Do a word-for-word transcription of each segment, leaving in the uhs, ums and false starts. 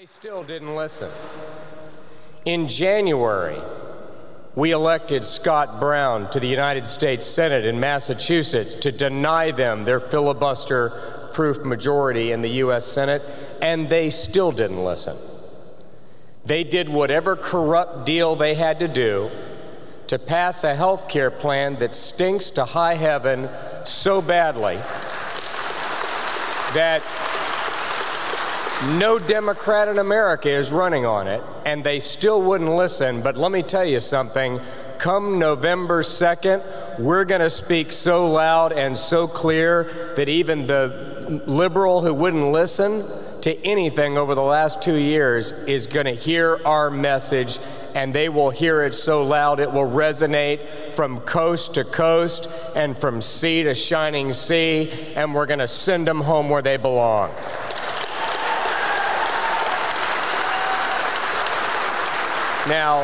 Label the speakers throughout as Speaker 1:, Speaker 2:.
Speaker 1: They still didn't listen. In January, we elected Scott Brown to the United States Senate in Massachusetts to deny them their filibuster-proof majority in the U S Senate, and they still didn't listen. They did whatever corrupt deal they had to do to pass a health care plan that stinks to high heaven so badly that no Democrat in America is running on it, and they still wouldn't listen. But let me tell you something. Come November second, we're going to speak so loud and so clear that even the liberal who wouldn't listen to anything over the last two years is going to hear our message, and they will hear it so loud it will resonate from coast to coast and from sea to shining sea, and we're going to send them home where they belong. Now,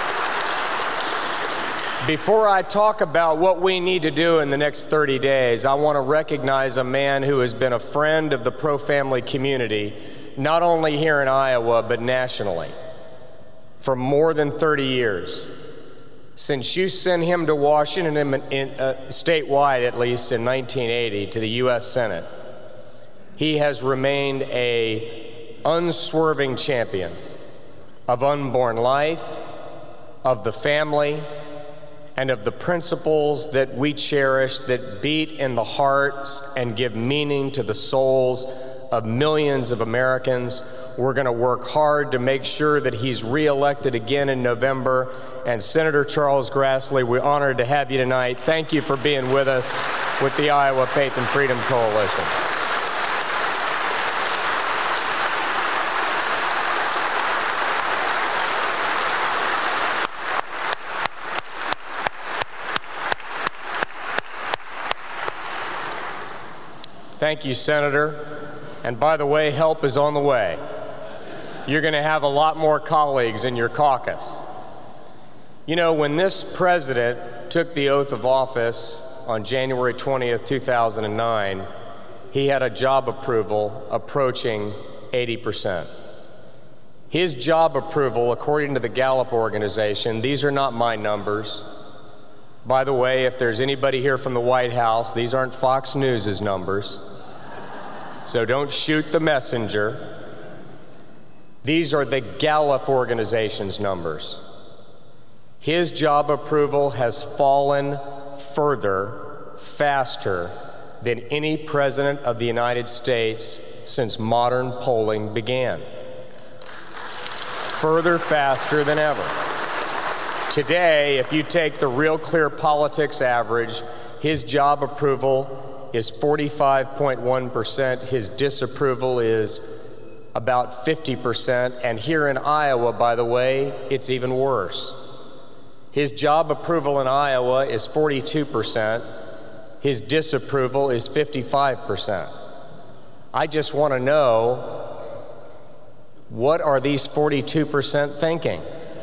Speaker 1: before I talk about what we need to do in the next thirty days, I want to recognize a man who has been a friend of the pro-family community, not only here in Iowa, but nationally, for more than thirty years. Since you sent him to Washington, in, in, uh, statewide at least, in nineteen eighty to the U S Senate, he has remained an unswerving champion of unborn life, of the family, and of the principles that we cherish that beat in the hearts and give meaning to the souls of millions of Americans. We're going to work hard to make sure that he's reelected again in November. And Senator Charles Grassley, we're honored to have you tonight. Thank you for being with us with the Iowa Faith and Freedom Coalition. Thank you, Senator. And by the way, help is on the way. You're going to have a lot more colleagues in your caucus. You know, when this president took the oath of office on January twentieth, two thousand nine, he had a job approval approaching eighty percent. His job approval, according to the Gallup organization, these are not my numbers. By the way, if there's anybody here from the White House, these aren't Fox News's numbers. So don't shoot the messenger. These are the Gallup organization's numbers. His job approval has fallen further, faster than any president of the United States since modern polling began. Further, faster than ever. Today, if you take the Real Clear Politics average, his job approval is forty-five point one percent. His disapproval is about fifty percent. And here in Iowa, by the way, it's even worse. His job approval in Iowa is forty-two percent. His disapproval is fifty-five percent. I just want to know, what are these forty-two percent thinking?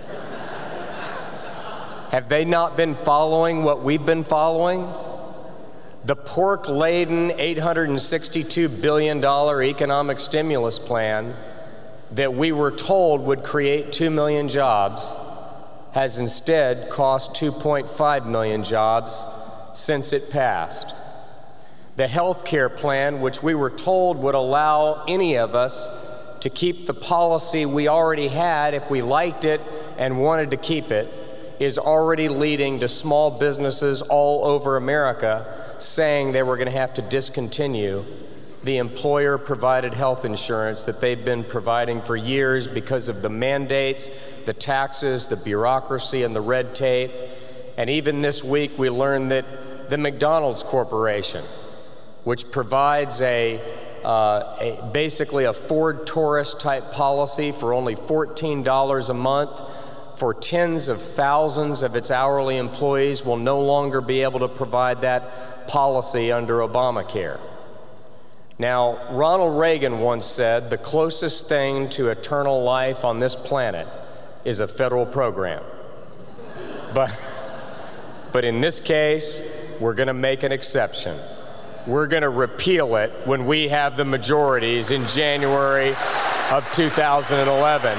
Speaker 1: Have they not been following what we've been following? The pork-laden eight hundred sixty-two billion dollars economic stimulus plan that we were told would create two million jobs has instead cost two point five million jobs since it passed. The health care plan, which we were told would allow any of us to keep the policy we already had if we liked it and wanted to keep it, is already leading to small businesses all over America saying they were going to have to discontinue the employer-provided health insurance that they've been providing for years because of the mandates, the taxes, the bureaucracy, and the red tape. And even this week, we learned that the McDonald's Corporation, which provides a, uh, a basically a Ford Taurus-type policy for only fourteen dollars a month, for tens of thousands of its hourly employees, will no longer be able to provide that policy under Obamacare. Now, Ronald Reagan once said, the closest thing to eternal life on this planet is a federal program. But, but in this case, we're going to make an exception. We're going to repeal it when we have the majorities in January of two thousand eleven.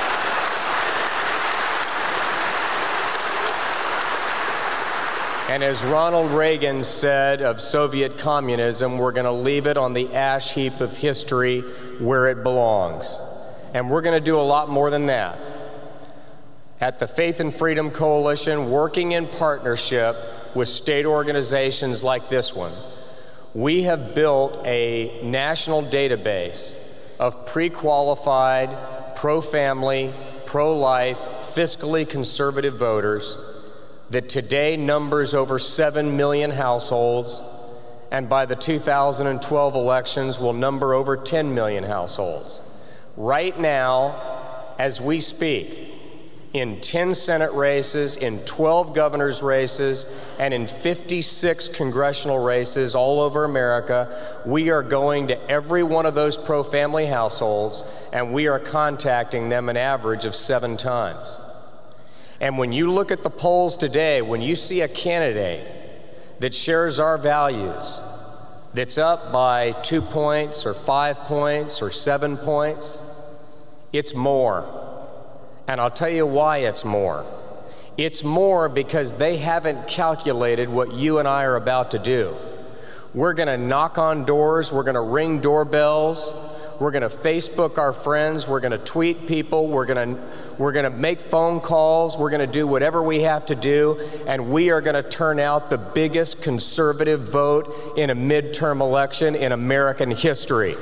Speaker 1: And as Ronald Reagan said of Soviet communism, we're going to leave it on the ash heap of history where it belongs. And we're going to do a lot more than that. At the Faith and Freedom Coalition, working in partnership with state organizations like this one, we have built a national database of pre-qualified, pro-family, pro-life, fiscally conservative voters that today numbers over seven million households, and by the two thousand twelve elections will number over ten million households. Right now, as we speak, in ten Senate races, in twelve governor's races, and in fifty-six congressional races all over America, we are going to every one of those pro-family households, and we are contacting them an average of seven times. And when you look at the polls today, when you see a candidate that shares our values, that's up by two points or five points or seven points, it's more. And I'll tell you why it's more. It's more because they haven't calculated what you and I are about to do. We're going to knock on doors, we're going to ring doorbells, we're going to Facebook our friends, we're going to tweet people, we're going to we're going to make phone calls, we're going to do whatever we have to do, and we are going to turn out the biggest conservative vote in a midterm election in American history.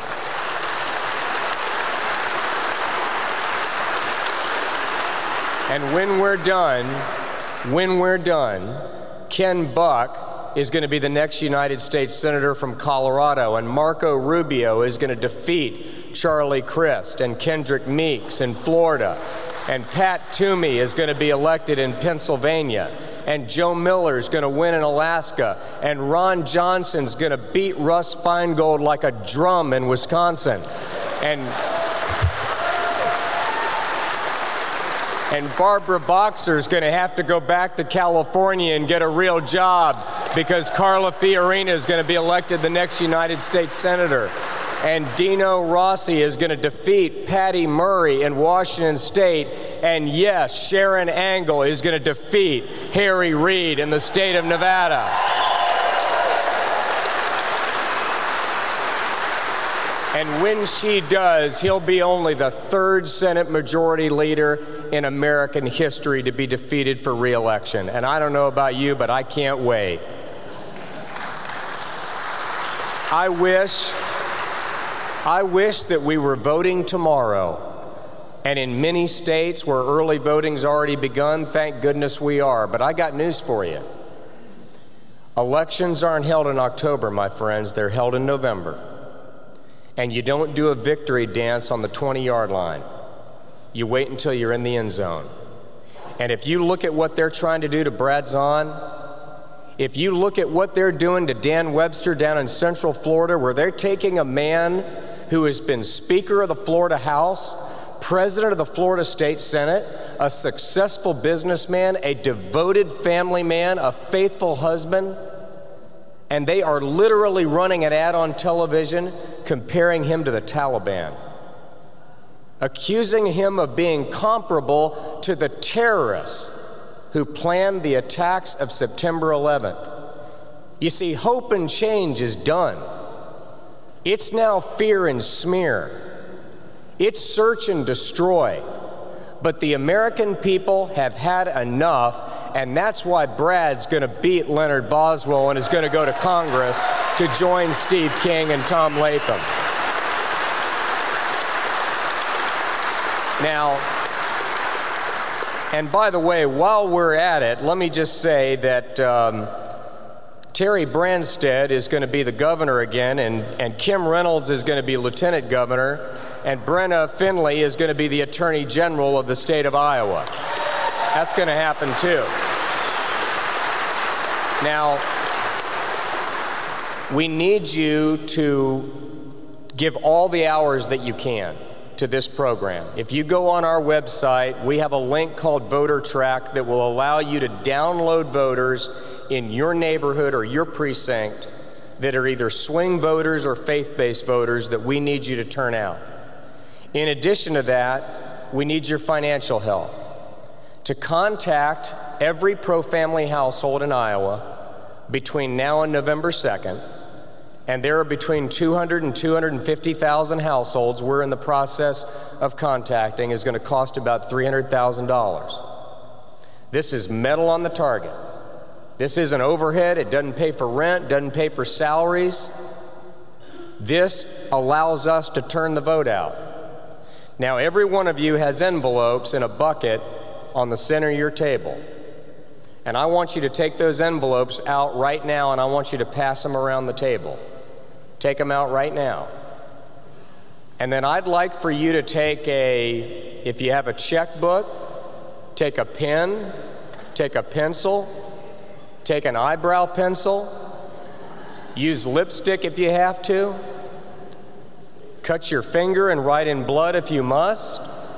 Speaker 1: And when we're done, when we're done, Ken Buck is going to be the next United States Senator from Colorado, and Marco Rubio is going to defeat Charlie Crist and Kendrick Meeks in Florida, and Pat Toomey is going to be elected in Pennsylvania, and Joe Miller is going to win in Alaska, and Ron Johnson's going to beat Russ Feingold like a drum in Wisconsin, and And Barbara Boxer's going to have to go back to California and get a real job because Carla Fiorina is going to be elected the next United States Senator. And Dino Rossi is going to defeat Patty Murray in Washington State. And yes, Sharon Angle is going to defeat Harry Reid in the state of Nevada. And when she does, he'll be only the third Senate Majority Leader in American history to be defeated for re-election. And I don't know about you, but I can't wait. I wish, I wish that we were voting tomorrow. And in many states where early voting's already begun, thank goodness we are. But I got news for you. Elections aren't held in October, my friends. They're held in November. And you don't do a victory dance on the twenty-yard line. You wait until you're in the end zone. And if you look at what they're trying to do to Brad Zahn, if you look at what they're doing to Dan Webster down in Central Florida, where they're taking a man who has been Speaker of the Florida House, President of the Florida State Senate, a successful businessman, a devoted family man, a faithful husband, and they are literally running an ad on television comparing him to the Taliban, accusing him of being comparable to the terrorists who planned the attacks of September eleventh. You see, hope and change is done. It's now fear and smear. It's search and destroy. But the American people have had enough, and that's why Brad's going to beat Leonard Boswell and is going to go to Congress to join Steve King and Tom Latham. Now, and by the way, while we're at it, let me just say that um, Terry Branstad is going to be the governor again, and, and Kim Reynolds is going to be lieutenant governor, and Brenna Finley is going to be the Attorney General of the state of Iowa. That's going to happen too. Now, we need you to give all the hours that you can to this program. If you go on our website, we have a link called Voter Track that will allow you to download voters in your neighborhood or your precinct that are either swing voters or faith-based voters that we need you to turn out. In addition to that, we need your financial help to contact every pro-family household in Iowa between now and November second, and there are between two hundred and two hundred fifty thousand households we're in the process of contacting. Is going to cost about three hundred thousand dollars. This is metal on the target. This isn't overhead. It doesn't pay for rent, doesn't pay for salaries. This allows us to turn the vote out. Now, every one of you has envelopes in a bucket on the center of your table. And I want you to take those envelopes out right now, and I want you to pass them around the table. Take them out right now. And then I'd like for you to take a, if you have a checkbook, take a pen, take a pencil, take an eyebrow pencil, use lipstick if you have to, cut your finger and write in blood if you must.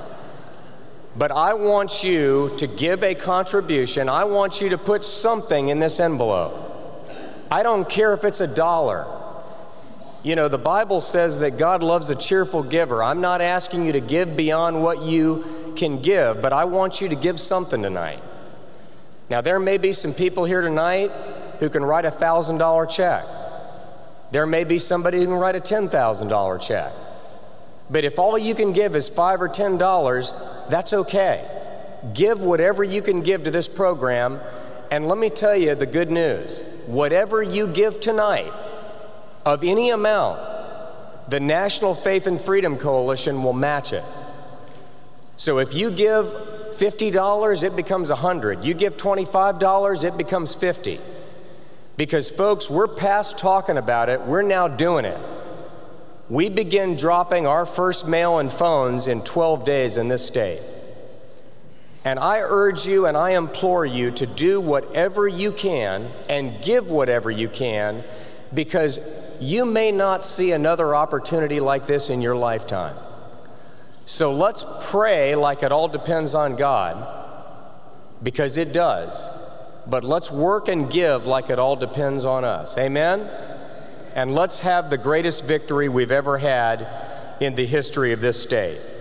Speaker 1: But I want you to give a contribution. I want you to put something in this envelope. I don't care if it's a dollar. You know, the Bible says that God loves a cheerful giver. I'm not asking you to give beyond what you can give, but I want you to give something tonight. Now, there may be some people here tonight who can write a one thousand dollar check. There may be somebody who can write a ten thousand dollar check. But if all you can give is five or ten dollars, that's okay. Give whatever you can give to this program, and let me tell you the good news. Whatever you give tonight, of any amount, the National Faith and Freedom Coalition will match it. So if you give fifty dollars, it becomes one hundred dollars. You give twenty-five dollars, it becomes fifty dollars. Because folks, we're past talking about it, we're now doing it. We begin dropping our first mail and phones in twelve days in this state. And I urge you and I implore you to do whatever you can and give whatever you can, because you may not see another opportunity like this in your lifetime. So let's pray like it all depends on God, because it does. But let's work and give like it all depends on us. Amen? And let's have the greatest victory we've ever had in the history of this state.